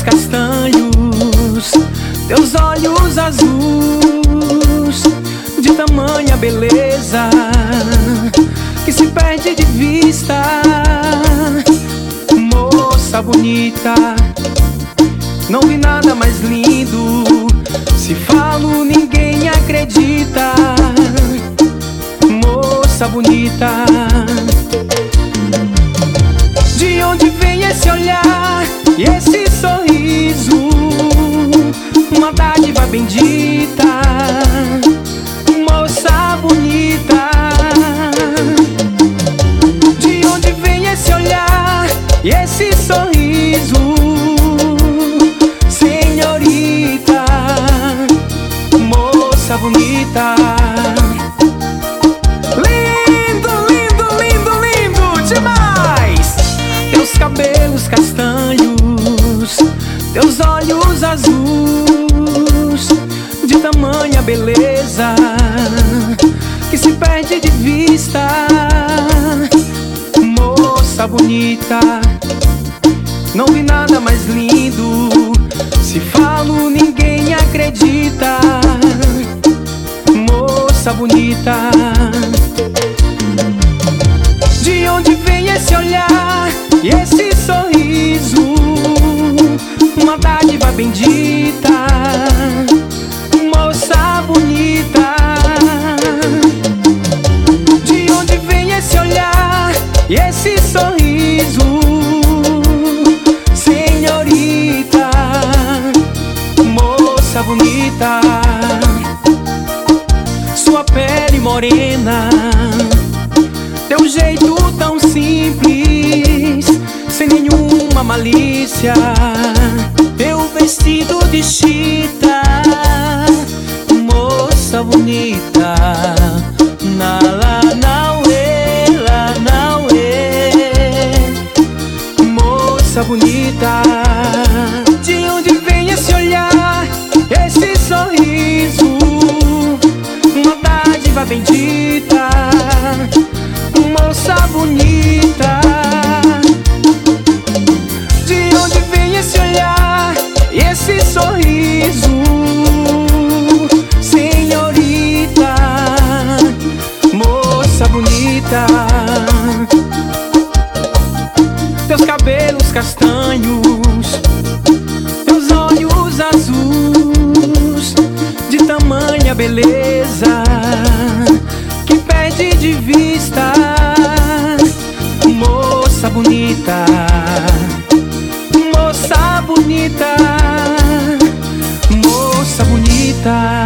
cabelos castanhos, teus olhos azuis, de tamanha beleza que se perde de vista. Moça bonita, não vi nada mais lindo. Se falo, ninguém acredita. Moça bonita, de onde vem esse olhar e esse sorriso? Uma dádiva bendita. Moça bonita, de onde vem esse olhar e esse sorriso? Senhorita, moça bonita. Lindo, lindo, lindo, lindo demais! Teus cabelos castanhos, teus olhos azuis, de tamanha beleza que se perde de vista. Moça bonita, não vi nada mais lindo. Se falo, ninguém acredita. Moça bonita, de onde vem esse olhar e esse sorriso? Uma dádiva bendita. Moça bonita, de onde vem esse olhar e esse sorriso? Senhorita, moça bonita. Sua pele morena, teu jeito tão simples, sem nenhuma malícia, teu vestido de chita. Moça bonita, na la nauê, la nauê. Moça bonita, de onde vem esse olhar, esse sorriso? Uma dádiva bendita. Moça bonita, de onde vem esse olhar e esse sorriso? Senhorita, moça bonita. Teus cabelos castanhos, teus olhos azuis, de tamanha beleza que perde de vista. Moça bonita, moça bonita, moça bonita.